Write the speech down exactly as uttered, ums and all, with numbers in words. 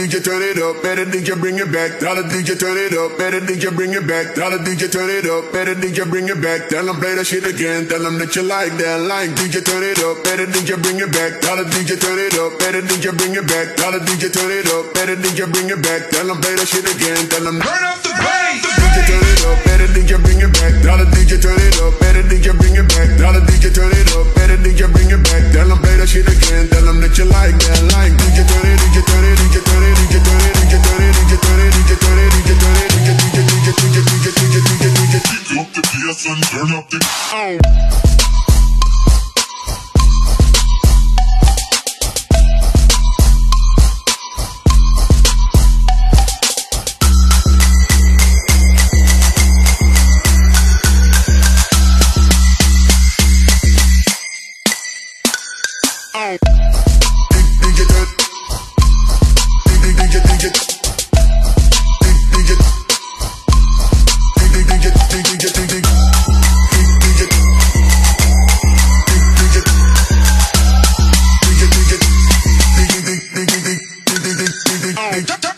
D J turn it up, better D J bring it back. Tell the D J turn it up, better D J bring it back. Tell the D J turn it up, better D J bring it back. Tell them play that shit again, tell them that you like that line. D J turn it up, better D J bring it back. Tell the D J turn it up, better D J bring it back. Tell the D J turn it up, better D J bring it back. Tell them play that shit again, tell them turn up the bass. D J turn it up, better D J bring it back. Tell the D J turn it up, better D J bring it back. Tell the D J turn it up, better D J bring it back. Tell them play that shit again, tell them that you like that line. D J turn it, D J turn it, D J turn it, D J turn it, D J turn it, D J turn it, D J turn it, D J turn it, D J D J D J D J D J D J D J D J. Pick up the P S and turn up the oh. Hey,